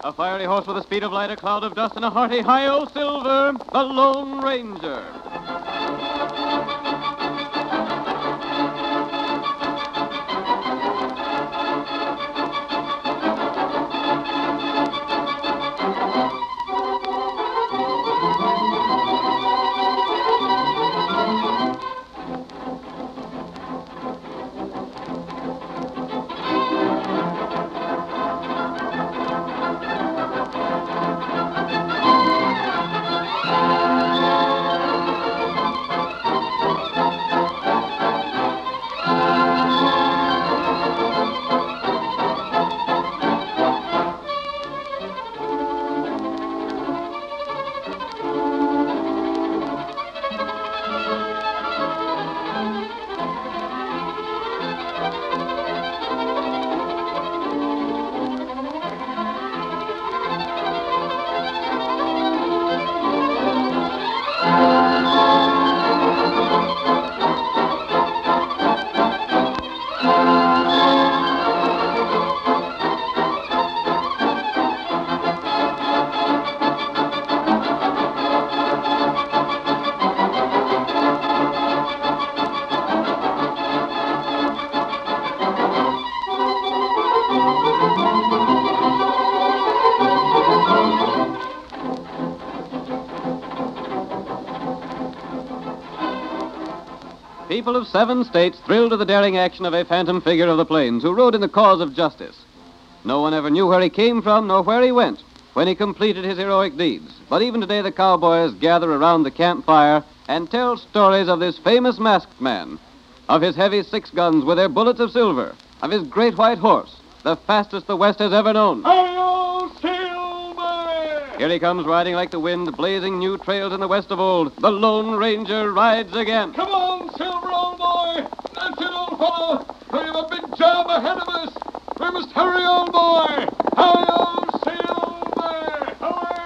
A fiery horse with the speed of light, a cloud of dust, and a hearty hi-yo Silver, the Lone Ranger. People of 7 states thrilled to the daring action of a phantom figure of the plains who rode in the cause of justice. No one ever knew where he came from nor where he went when he completed his heroic deeds. But even today the cowboys gather around the campfire and tell stories of this famous masked man, of his heavy 6 guns with their bullets of silver, of his great white horse, the fastest the West has ever known. Hi-yo, Silver! Here he comes riding like the wind, blazing new trails in the West of old. The Lone Ranger rides again. Come on, Silver, old boy! That's it, old fellow! We have a big job ahead of us! We must hurry, old boy! Hi-yo, Silver! Hurry!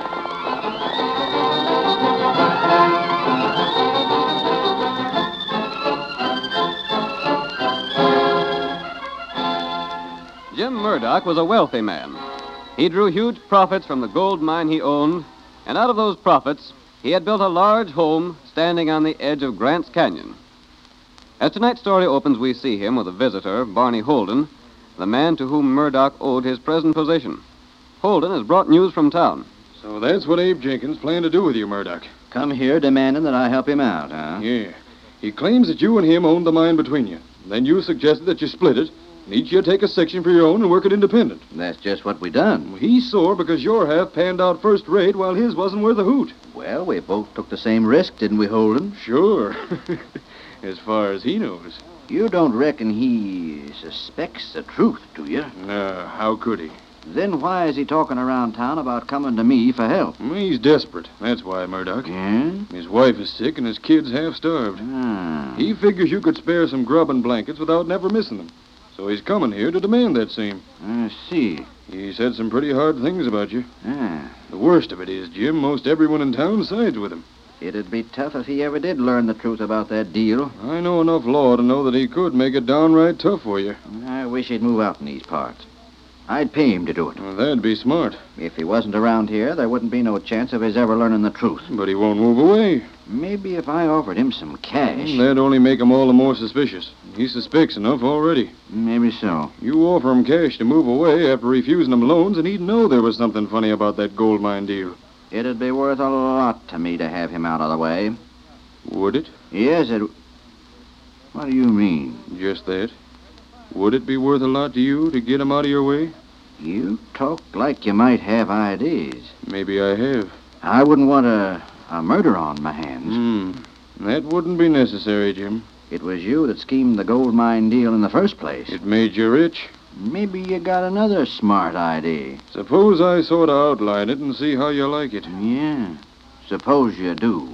Jim Murdoch was a wealthy man. He drew huge profits from the gold mine he owned, and out of those profits, he had built a large home standing on the edge of Grant's Canyon. As tonight's story opens, we see him with a visitor, Barney Holden, the man to whom Murdoch owed his present position. Holden has brought news from town. So that's what Abe Jenkins planned to do with you, Murdoch. Come here demanding that I help him out, huh? Yeah. He claims that you and him owned the mine between you. Then you suggested that you split it, and each you take a section for your own and work it independent. That's just what we done. He's sore because your half panned out first rate while his wasn't worth a hoot. Well, we both took the same risk, didn't we, Holden? Sure. As far as he knows. You don't reckon he suspects the truth, do you? No, how could he? Then why is he talking around town about coming to me for help? He's desperate. That's why, Murdoch. Yeah? His wife is sick and his kid's half starved. Ah. He figures you could spare some grub and blankets without never missing them. So he's coming here to demand that same. I see. He said some pretty hard things about you. Ah. The worst of it is, Jim, most everyone in town sides with him. It'd be tough if he ever did learn the truth about that deal. I know enough law to know that he could make it downright tough for you. I wish he'd move out in these parts. I'd pay him to do it. Well, that'd be smart. If he wasn't around here, there wouldn't be no chance of his ever learning the truth. But he won't move away. Maybe if I offered him some cash. That'd only make him all the more suspicious. He suspects enough already. Maybe so. You offer him cash to move away after refusing him loans, and he'd know there was something funny about that gold mine deal. It'd be worth a lot to me to have him out of the way. Would it? Yes, it... What do you mean? Just that. Would it be worth a lot to you to get him out of your way? You talk like you might have ideas. Maybe I have. I wouldn't want a murder on my hands. That wouldn't be necessary, Jim. It was you that schemed the gold mine deal in the first place. It made you rich. Maybe you got another smart idea. Suppose I sort of outline it and see how you like it. Yeah, suppose you do.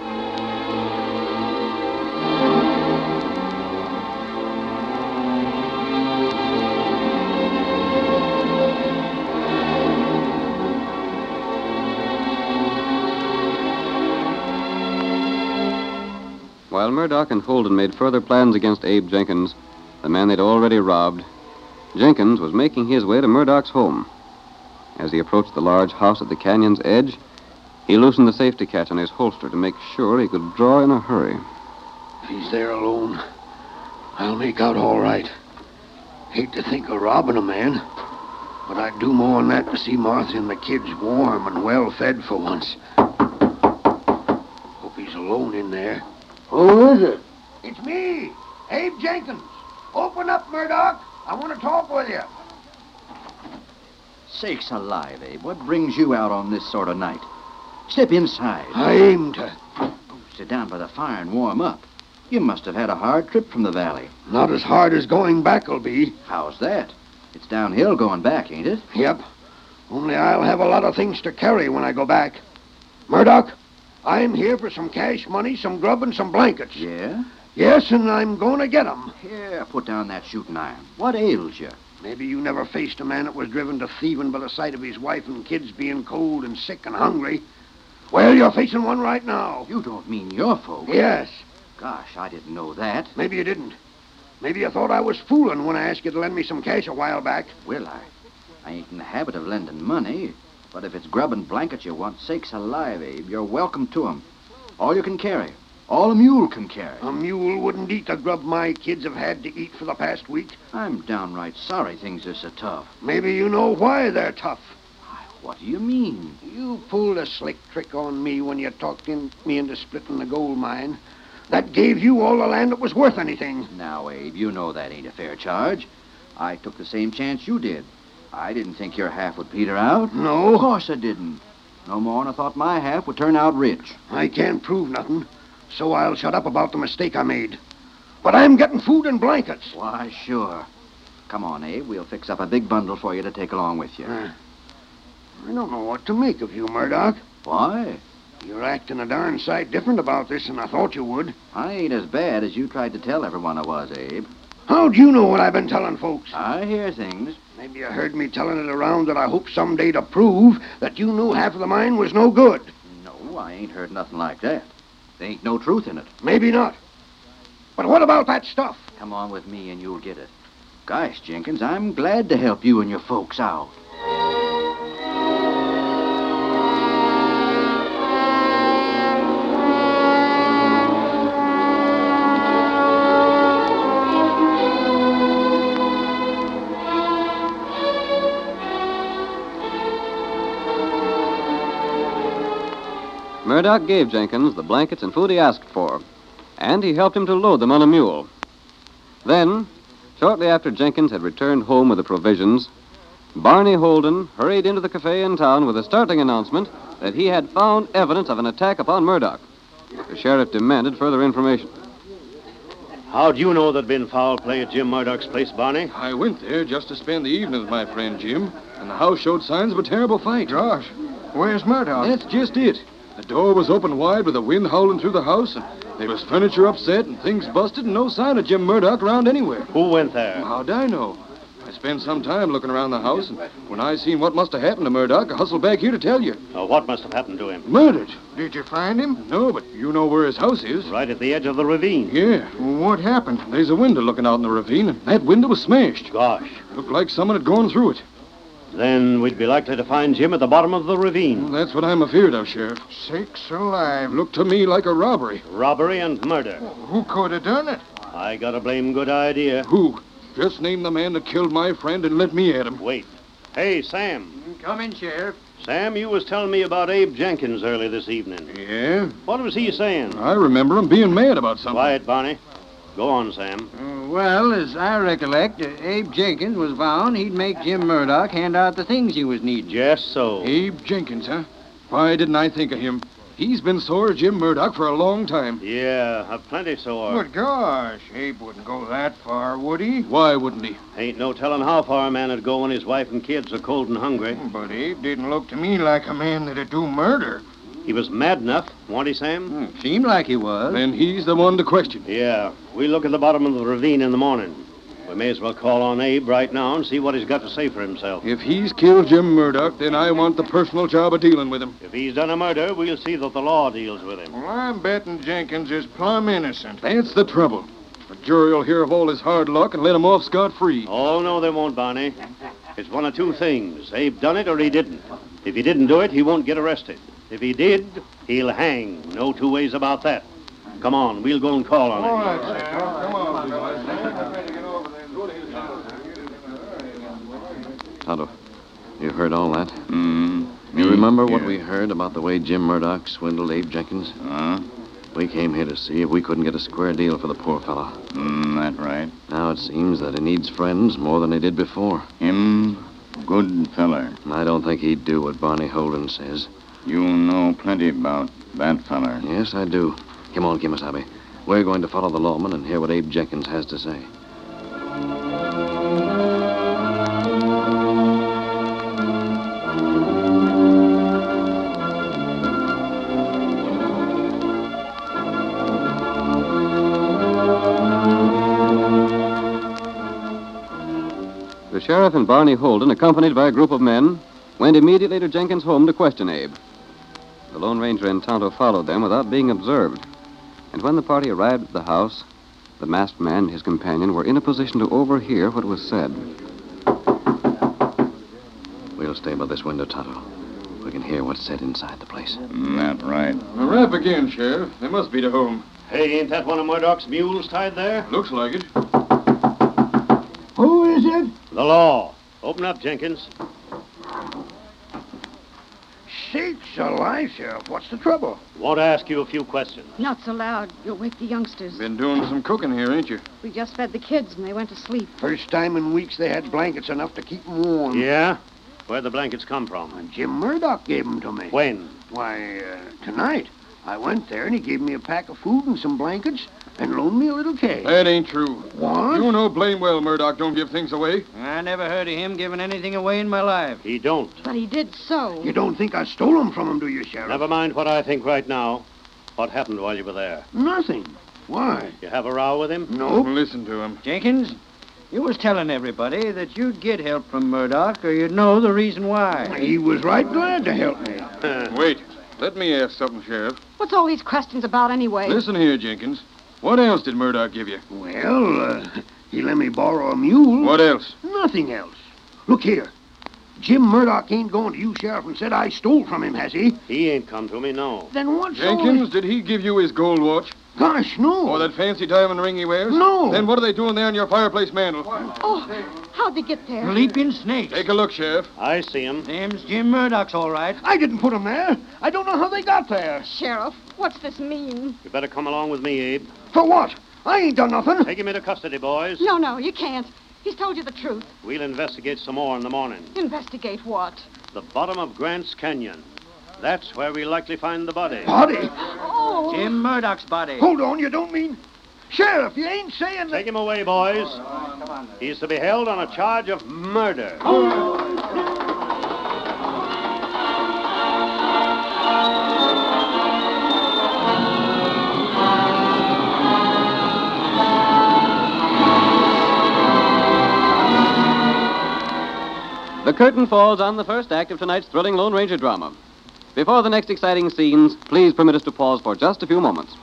While Murdoch and Holden made further plans against Abe Jenkins, the man they'd already robbed, Jenkins was making his way to Murdoch's home. As he approached the large house at the canyon's edge, he loosened the safety catch on his holster to make sure he could draw in a hurry. If he's there alone, I'll make out all right. Hate to think of robbing a man, but I'd do more than that to see Martha and the kids warm and well fed for once. Hope he's alone in there. Who is it? It's me, Abe Jenkins. Open up, Murdoch. I want to talk with you. Sakes alive, Abe. What brings you out on this sort of night? Step inside. I aim to. Sit down by the fire and warm up. You must have had a hard trip from the valley. Not as hard as going back will be. How's that? It's downhill going back, ain't it? Yep. Only I'll have a lot of things to carry when I go back. Murdoch, I'm here for some cash money, some grub, and some blankets. Yeah? Yes, and I'm going to get 'em. Here, put down that shooting iron. What ails you? Maybe you never faced a man that was driven to thieving by the sight of his wife and kids being cold and sick and hungry. Well, you're facing one right now. You don't mean your folks? Yes. Gosh, I didn't know that. Maybe you didn't. Maybe you thought I was fooling when I asked you to lend me some cash a while back. Well, I ain't in the habit of lending money, but if it's grub and blankets you want, sakes alive, Abe, you're welcome to 'em. All you can carry. All a mule can carry. A mule wouldn't eat the grub my kids have had to eat for the past week. I'm downright sorry things are so tough. Maybe you know why they're tough. What do you mean? You pulled a slick trick on me when you talked me into splitting the gold mine. That gave you all the land that was worth anything. Now, Abe, you know that ain't a fair charge. I took the same chance you did. I didn't think your half would peter out. No? Of course I didn't. No more than I thought my half would turn out rich. I can't prove nothing, so I'll shut up about the mistake I made. But I'm getting food and blankets. Why, sure. Come on, Abe. We'll fix up a big bundle for you to take along with you. I don't know what to make of you, Murdoch. Why? You're acting a darn sight different about this than I thought you would. I ain't as bad as you tried to tell everyone I was, Abe. How'd you know what I've been telling folks? I hear things. Maybe you heard me telling it around that I hope someday to prove that you knew half of the mine was no good. No, I ain't heard nothing like that. There ain't no truth in it. Maybe not. But what about that stuff? Come on with me and you'll get it. Gosh, Jenkins, I'm glad to help you and your folks out. Murdoch gave Jenkins the blankets and food he asked for, and he helped him to load them on a mule. Then, shortly after Jenkins had returned home with the provisions, Barney Holden hurried into the cafe in town with a startling announcement that he had found evidence of an attack upon Murdoch. The sheriff demanded further information. How'd you know there'd been foul play at Jim Murdoch's place, Barney? I went there just to spend the evening with my friend Jim, and the house showed signs of a terrible fight. Gosh, where's Murdoch? That's just it. The door was open wide with the wind howling through the house, and there was furniture upset and things busted and no sign of Jim Murdoch around anywhere. Who went there? How'd I know? I spent some time looking around the house, and when I seen what must have happened to Murdoch, I hustled back here to tell you. What must have happened to him? Murdered. Did you find him? No, but you know where his house is. Right at the edge of the ravine. Yeah. What happened? There's a window looking out in the ravine, and that window was smashed. Gosh. Looked like someone had gone through it. Then we'd be likely to find Jim at the bottom of the ravine. Well, that's what I'm afeard of, Sheriff. Sakes alive. Looked to me like a robbery. Robbery and murder. Who could have done it? I got a blame good idea. Who? Just name the man that killed my friend and let me at him. Wait. Hey, Sam. Come in, Sheriff. Sam, you was telling me about Abe Jenkins early this evening. Yeah? What was he saying? I remember him being mad about something. Quiet, Barney. Go on, Sam. Well, as I recollect, Abe Jenkins was vowing he'd make Jim Murdoch hand out the things he was needing. Just so. Abe Jenkins, huh? Why didn't I think of him? He's been sore at Jim Murdoch for a long time. Yeah, a plenty sore. But gosh, Abe wouldn't go that far, would he? Why wouldn't he? Ain't no telling how far a man would go when his wife and kids are cold and hungry. But Abe didn't look to me like a man that'd do murder. He was mad enough, wasn't he, Sam? Seemed like he was. Then he's the one to question. Yeah. We'll look at the bottom of the ravine in the morning. We may as well call on Abe right now and see what he's got to say for himself. If he's killed Jim Murdoch, then I want the personal job of dealing with him. If he's done a murder, we'll see that the law deals with him. Well, I'm betting Jenkins is plumb innocent. That's the trouble. The jury will hear of all his hard luck and let him off scot-free. Oh, no, they won't, Barney. It's one of two things. Abe done it or he didn't. If he didn't do it, he won't get arrested. If he did, he'll hang. No two ways about that. Come on, we'll go and call on him. All right, Sheriff. Come on. Tonto, you heard all that? You remember what we heard about the way Jim Murdoch swindled Abe Jenkins? We came here to see if we couldn't get a square deal for the poor fellow. That right. Now it seems that he needs friends more than he did before. Him, good feller. I don't think he'd do what Barney Holden says. You know plenty about that feller. Yes, I do. Come on, Kimasabi. We're going to follow the lawman and hear what Abe Jenkins has to say. The sheriff and Barney Holden, accompanied by a group of men, went immediately to Jenkins' home to question Abe. The Lone Ranger and Tonto followed them without being observed. And when the party arrived at the house, the masked man and his companion were in a position to overhear what was said. We'll stay by this window, Tonto. We can hear what's said inside the place. That right. A rap again, Sheriff. They must be to home. Hey, ain't that one of Murdoch's mules tied there? Looks like it. Who is it? The law. Open up, Jenkins. Sakes alive, Sheriff. What's the trouble? Want to ask you a few questions. Not so loud. You'll wake the youngsters. Been doing some cooking here, ain't you? We just fed the kids and they went to sleep. First time in weeks they had blankets enough to keep 'em warm. Yeah? Where'd the blankets come from? And Jim Murdoch gave 'em to me. When? Why, tonight. I went there and he gave me a pack of food and some blankets and loaned me a little cake. That ain't true. What? You know blame well Murdoch don't give things away. I never heard of him giving anything away in my life. He don't. But he did so. You don't think I stole 'em from him, do you, Sheriff? Never mind what I think right now. What happened while you were there? Nothing. Why? You have a row with him? Nope. Listen to him. Jenkins, you was telling everybody that you'd get help from Murdoch or you'd know the reason why. He was right glad to help me. Wait. Let me ask something, Sheriff. What's all these questions about anyway? Listen here, Jenkins. What else did Murdoch give you? Well, he let me borrow a mule. What else? Nothing else. Look here. Jim Murdoch ain't going to you, Sheriff, and said I stole from him, has he? He ain't come to me, no. Then what's Jenkins, did he give you his gold watch? Gosh, no. Or that fancy diamond ring he wears? No. Then what are they doing there in your fireplace mantle? Oh, how'd they get there? Leaping snakes. Take a look, Sheriff. I see him. Them's Jim Murdoch's, all right. I didn't put him there. I don't know how they got there. Sheriff, what's this mean? You better come along with me, Abe. For what? I ain't done nothing. Take him into custody, boys. No, you can't. He's told you the truth. We'll investigate some more in the morning. Investigate what? The bottom of Grant's Canyon. That's where we'll likely find the body. Body? Oh. Jim Murdoch's body. Hold on, you don't mean... Sheriff, you ain't saying that... Take him away, boys. He's to be held on a charge of murder. The curtain falls on the first act of tonight's thrilling Lone Ranger drama. Before the next exciting scenes, please permit us to pause for just a few moments.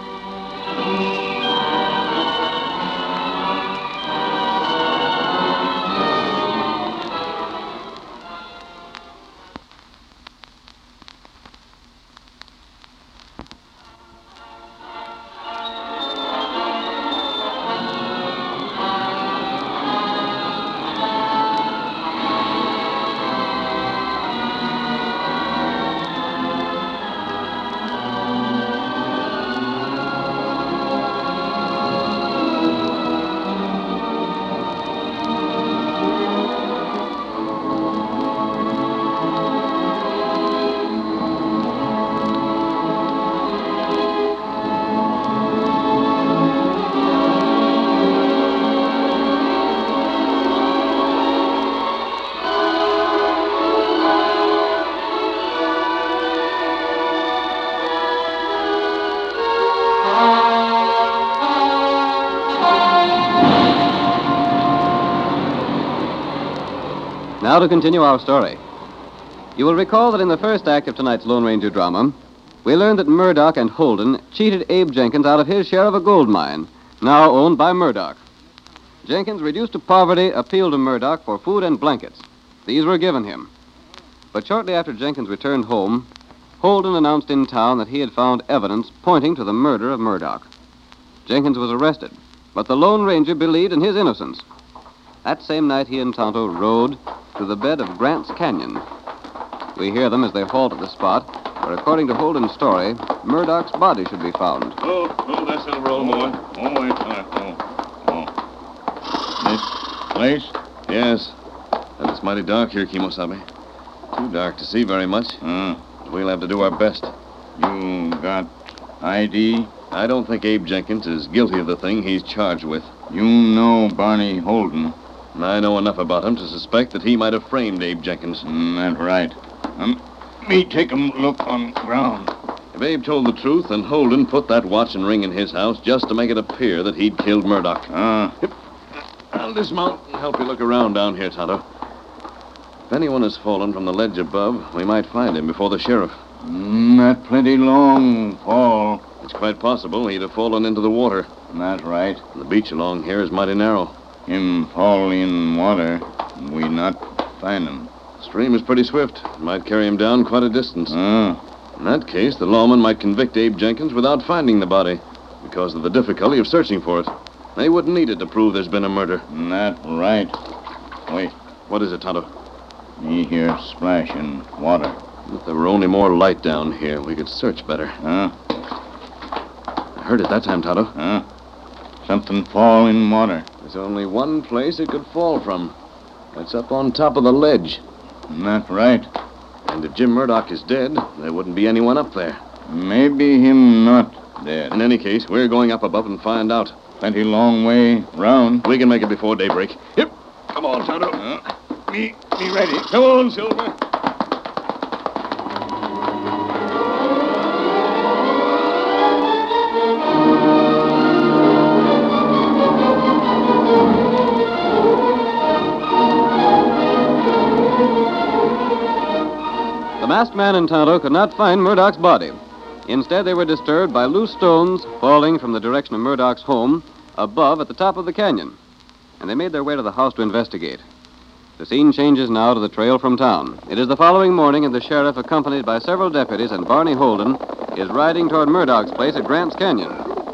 Now to continue our story. You will recall that in the first act of tonight's Lone Ranger drama, we learned that Murdoch and Holden cheated Abe Jenkins out of his share of a gold mine, now owned by Murdoch. Jenkins, reduced to poverty, appealed to Murdoch for food and blankets. These were given him. But shortly after Jenkins returned home, Holden announced in town that he had found evidence pointing to the murder of Murdoch. Jenkins was arrested, but the Lone Ranger believed in his innocence. That same night, he and Tonto rode to the bed of Grant's Canyon. We hear them as they halt at the spot where, according to Holden's story, Murdoch's body should be found. Oh, that's a roll, boy. This place? Yes. And it's mighty dark here, Kimosabe. Too dark to see very much. We'll have to do our best. You got ID? I don't think Abe Jenkins is guilty of the thing he's charged with. You know Barney Holden. I know enough about him to suspect that he might have framed Abe Jenkins. That's right. Me take a look on ground. If Abe told the truth, then Holden put that watch and ring in his house just to make it appear that he'd killed Murdoch. I'll dismount and help you look around down here, Tonto. If anyone has fallen from the ledge above, we might find him before the sheriff. That plenty long fall. It's quite possible he'd have fallen into the water. That's right. The beach along here is mighty narrow. Him fall in water, we not find him. The stream is pretty swift. It might carry him down quite a distance. In that case, the lawman might convict Abe Jenkins without finding the body because of the difficulty of searching for it. They wouldn't need it to prove there's been a murder. That right. Wait. What is it, Tonto? Me hear splashing water. If there were only more light down here, we could search better. I heard it that time, Tonto. Something fall in water. There's only one place it could fall from. That's up on top of the ledge. That right. And if Jim Murdoch is dead, there wouldn't be anyone up there. Maybe him not dead. In any case, we're going up above and find out. Plenty long way round. We can make it before daybreak. Yep. Come on, Tonto. Me ready. Come on, Silver. The masked man and Tonto could not find Murdoch's body. Instead, they were disturbed by loose stones falling from the direction of Murdoch's home above at the top of the canyon. And they made their way to the house to investigate. The scene changes now to the trail from town. It is the following morning, and the sheriff, accompanied by several deputies and Barney Holden, is riding toward Murdoch's place at Grant's Canyon.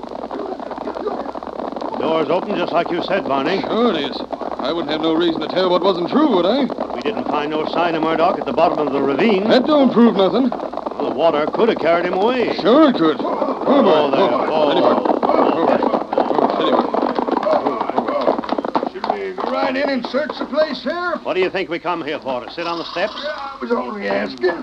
Door's open just like you said, Barney. Sure it is. I wouldn't have no reason to tell what wasn't true, would I? We didn't find no sign of Murdoch at the bottom of the ravine. That don't prove nothing. Well, the water could have carried him away. Sure it could. Oh, boy. there. Should we go right in and search the place, Sheriff? What do you think we come here for? To sit on the steps? I was only asking.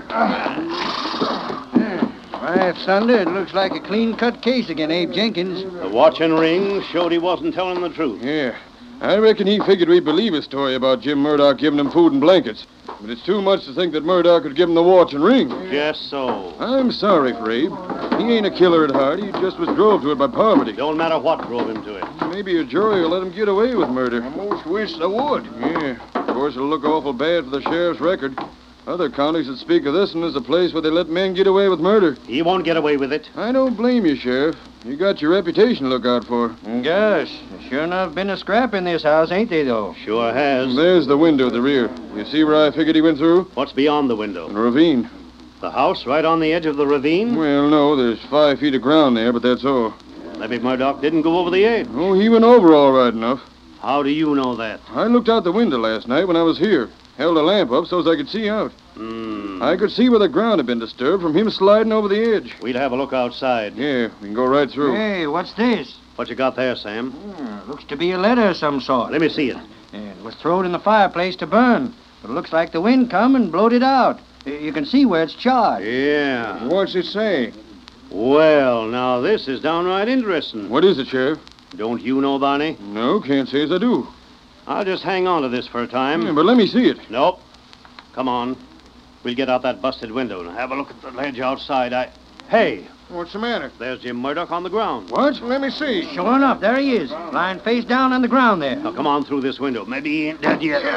Why, thunder, it looks like a clean-cut case again, Abe Jenkins. The watch and ring showed he wasn't telling the truth. Yeah. I reckon he figured we'd believe his story about Jim Murdoch giving him food and blankets. But it's too much to think that Murdoch would give him the watch and ring. Just so. I'm sorry for Abe. He ain't a killer at heart. He just was drove to it by poverty. Don't matter what drove him to it. Maybe a jury will let him get away with murder. I most wish they would. Yeah. Of course, it'll look awful bad for the sheriff's record. Other counties that speak of this one as a place where they let men get away with murder. He won't get away with it. I don't blame you, Sheriff. You got your reputation to look out for. Gosh, sure enough been a scrap in this house, ain't they, though? Sure has. There's the window at the rear. You see where I figured he went through? What's beyond the window? A ravine. The house right on the edge of the ravine? Well, no, there's 5 feet of ground there, but that's all. Maybe Murdoch didn't go over the edge. Oh, he went over all right enough. How do you know that? I looked out the window last night when I was here. Held a lamp up so as I could see out. I could see where the ground had been disturbed from him sliding over the edge. We'll have a look outside. Yeah, we can go right through. Hey, what's this? What you got there, Sam? Looks to be a letter of some sort. Let me see it. It was thrown in the fireplace to burn. But it looks like the wind come and blowed it out. You can see where it's charred. Yeah. What's it say? Well, now this is downright interesting. What is it, Sheriff? Don't you know, Barney? No, can't say as I do. I'll just hang on to this for a time. Yeah, but let me see it. Nope. Come on. We'll get out that busted window and have a look at the ledge outside. Hey, What's the matter? there's Jim Murdoch on the ground. What? Let me see. Sure enough, there he is, lying face down on the ground there. Now, come on through this window. Maybe he ain't dead yet.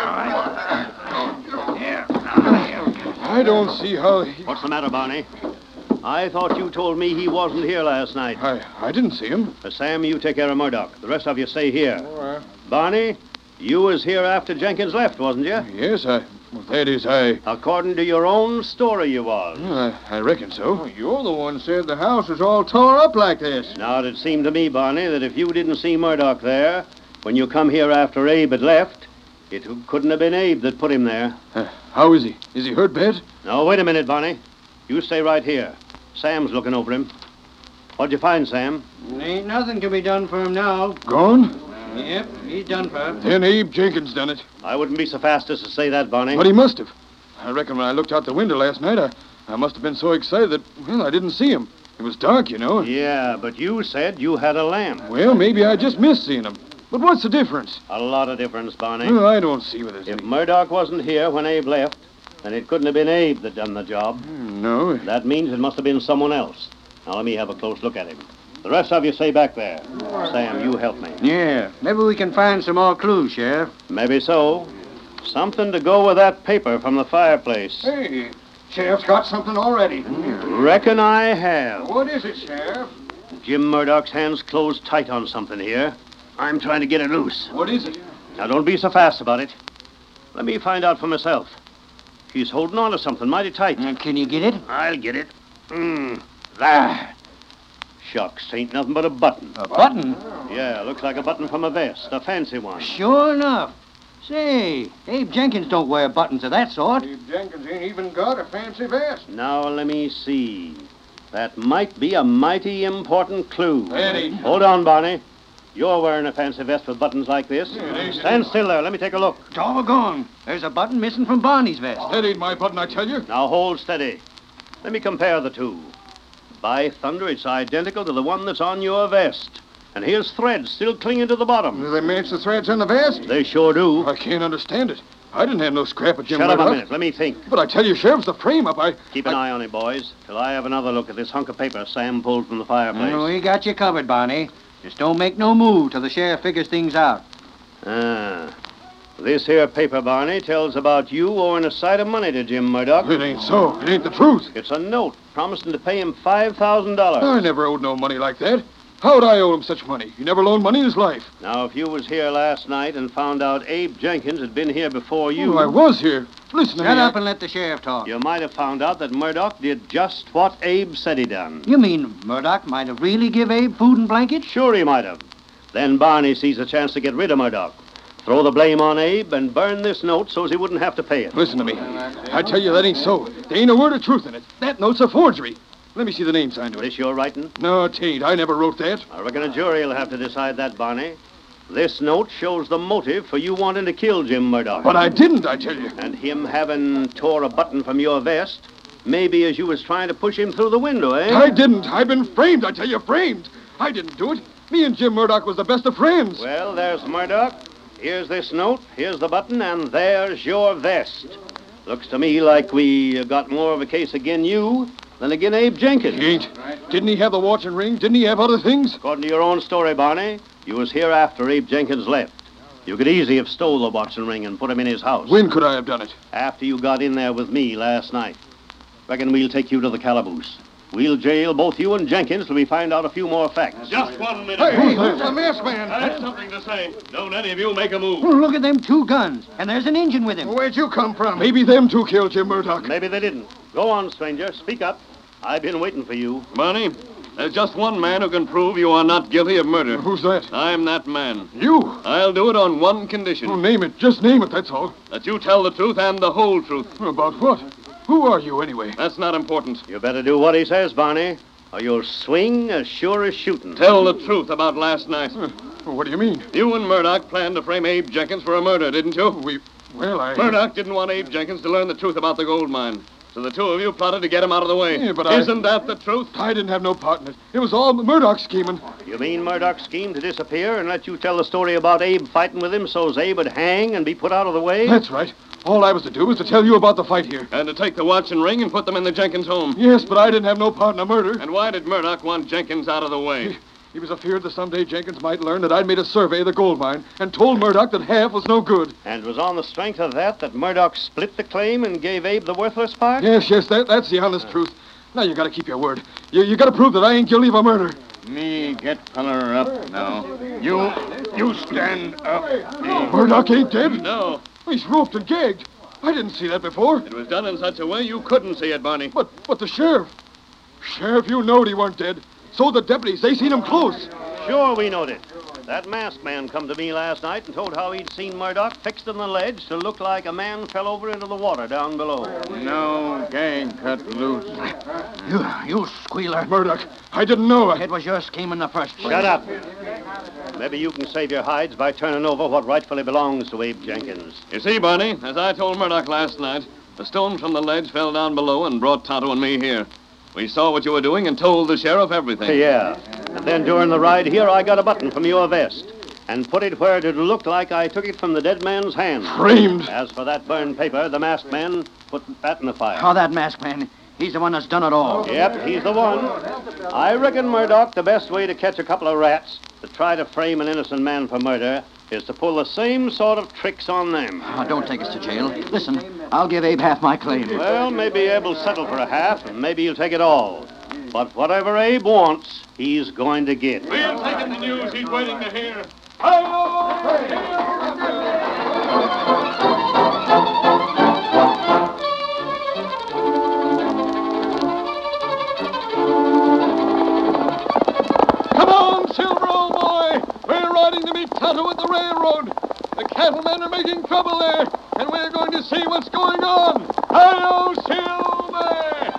I don't see how he... What's the matter, Barney? I thought you told me he wasn't here last night. I didn't see him. Sam, you take care of Murdoch. The rest of you stay here. All right. Barney, you was here after Jenkins left, wasn't you? Yes, that is, According to your own story, you was. I reckon so. You're the one said the house was all tore up like this. Now, it seemed to me, Barney, that if you didn't see Murdoch there, when you come here after Abe had left, it couldn't have been Abe that put him there. How is he? Is he hurt bad? No, wait a minute, Barney. You stay right here. Sam's looking over him. What'd you find, Sam? Ain't nothing can be done for him now. Gone? Yep, he's done for. Then Abe Jenkins done it. I wouldn't be so fast as to say that, Barney. But he must have. I reckon when I looked out the window last night, I must have been so excited that, well, I didn't see him. It was dark, you know. Yeah, but you said you had a lamp. Well, maybe I just missed seeing him. But what's the difference? A lot of difference, Barney. Well, I don't see what there's If any... Murdoch wasn't here when Abe left, then it couldn't have been Abe that done the job. No. That means it must have been someone else. Now, let me have a close look at him. The rest of you stay back there. Sam, you help me. Yeah, maybe we can find some more clues, Sheriff. Maybe so. Something to go with that paper from the fireplace. Hey, Sheriff's got something already. Reckon I have. What is it, Sheriff? Jim Murdoch's hand's closed tight on something here. I'm trying to get it loose. What is it? Now, don't be so fast about it. Let me find out for myself. He's holding on to something mighty tight. Can you get it? I'll get it. There. Shucks, ain't nothing but a button. A button? Yeah, looks like a button from a vest, a fancy one. Sure enough. Say, Abe Jenkins don't wear buttons of that sort. Abe Jenkins ain't even got a fancy vest. Now, let me see. That might be a mighty important clue. Eddie. Hold on, Barney. You're wearing a fancy vest with buttons like this. Stand still there. Let me take a look. Doggone. There's a button missing from Barney's vest. That ain't my button, I tell you. Now, hold steady. Let me compare the two. By thunder, it's identical to the one that's on your vest. And here's threads still clinging to the bottom. Do they match the threads on the vest? They sure do. I can't understand it. I didn't have no scrap of Jim Shut up a Murdoch. minute. Let me think. But I tell you, Sheriff, the frame-up, Keep an eye on it, boys, till I have another look at this hunk of paper Sam pulled from the fireplace. We got you covered, Barney. Just don't make no move till the sheriff figures things out. This here paper, Barney, tells about you owing a sight of money to Jim Murdoch. It ain't so. It ain't the truth. It's a note promising to pay him $5,000. I never owed no money like that. How'd I owe him such money? He never loaned money in his life. Now, if you was here last night and found out Abe Jenkins had been here before you... Oh, I was here. Listen to me. Shut up and let the sheriff talk. You might have found out that Murdoch did just what Abe said he done. You mean Murdoch might have really give Abe food and blankets? Sure he might have. Then Barney sees a chance to get rid of Murdoch. Throw the blame on Abe and burn this note so's he wouldn't have to pay it. Listen to me. I tell you, that ain't so. There ain't a word of truth in it. That note's a forgery. Let me see the name signed to it. This your writing? No, it ain't. I never wrote that. I reckon a jury will have to decide that, Barney. This note shows the motive for you wanting to kill Jim Murdoch. But I didn't, I tell you. And him having tore a button from your vest, maybe as you was trying to push him through the window, eh? I didn't. I've been framed, I tell you, framed. I didn't do it. Me and Jim Murdoch was the best of friends. Well, there's Murdoch. Here's this note, here's the button, and there's your vest. Looks to me like we got more of a case again you than again Abe Jenkins. He ain't. Didn't he have the watch and ring? Didn't he have other things? According to your own story, Barney, you was here after Abe Jenkins left. You could easily have stole the watch and ring and put him in his house. When could I have done it? After you got in there with me last night. Reckon we'll take you to the calaboose. We'll jail both you and Jenkins till we find out a few more facts. Just 1 minute. Hey, who's the masked man? I have something to say. Don't any of you make a move. Oh, look at them 2 guns. And there's an engine with him. Where'd you come from? Maybe them two killed Jim Murdoch. Maybe they didn't. Go on, stranger. Speak up. I've been waiting for you. Barney, there's just one man who can prove you are not guilty of murder. Who's that? I'm that man. You? I'll do it on one condition. Oh, name it. Just name it, that's all. That you tell the truth and the whole truth. About what? Who are you, anyway? That's not important. You better do what he says, Barney, or you'll swing as sure as shooting. Tell the truth about last night. What do you mean? You and Murdoch planned to frame Abe Jenkins for a murder, didn't you? Murdoch didn't want Abe Jenkins to learn the truth about the gold mine. So the two of you plotted to get him out of the way. Yeah, but Isn't that the truth? I didn't have no part in it. It was all Murdoch's scheming. You mean Murdoch's scheme to disappear and let you tell the story about Abe fighting with him so's Abe would hang and be put out of the way? That's right. All I was to do was to tell you about the fight here. And to take the watch and ring and put them in the Jenkins home. Yes, but I didn't have no part in the murder. And why did Murdoch want Jenkins out of the way? He was afeard that someday Jenkins might learn that I'd made a survey of the gold mine and told Murdoch that half was no good. And was on the strength of that Murdoch split the claim and gave Abe the worthless part? Yes, that's the honest truth. Now you gotta keep your word. You gotta prove that I ain't guilty of a murder. Me get feller up now. You You stand up, Abe. Murdoch ain't dead. No. He's roped and gagged. I didn't see that before. It was done in such a way you couldn't see it, Barney. But the sheriff. Sheriff, you knowed he weren't dead. So the deputies, they seen him close. Sure, we knowed it. That masked man come to me last night and told how he'd seen Murdoch fixed in the ledge to look like a man fell over into the water down below. No gang cut loose. You squealer. Murdoch, I didn't know. It was your scheme in the first place. Shut up. Maybe you can save your hides by turning over what rightfully belongs to Abe Jenkins. You see, Barney, as I told Murdoch last night, the stone from the ledge fell down below and brought Tonto and me here. We saw what you were doing and told the sheriff everything. Yeah. And then during the ride here, I got a button from your vest and put it where it looked like I took it from the dead man's hand. Framed. As for that burned paper, the masked man put that in the fire. Oh, that masked man. He's the one that's done it all. Yep, he's the one. I reckon, Murdoch, the best way to catch a couple of rats that try to frame an innocent man for murder is to pull the same sort of tricks on them. Oh, don't take us to jail. Listen, I'll give Abe half my claim. Well, maybe Abe will settle for a half, and maybe he'll take it all. But whatever Abe wants, he's going to get. We'll take him the news he's waiting to hear. Come on, Silver, old boy. We're riding to meet Tonto at the railroad. The cattlemen are making trouble there, and we're going to see what's going on. Hi-yo, Silver!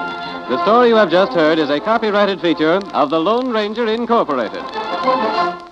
The story you have just heard is a copyrighted feature of the Lone Ranger Incorporated.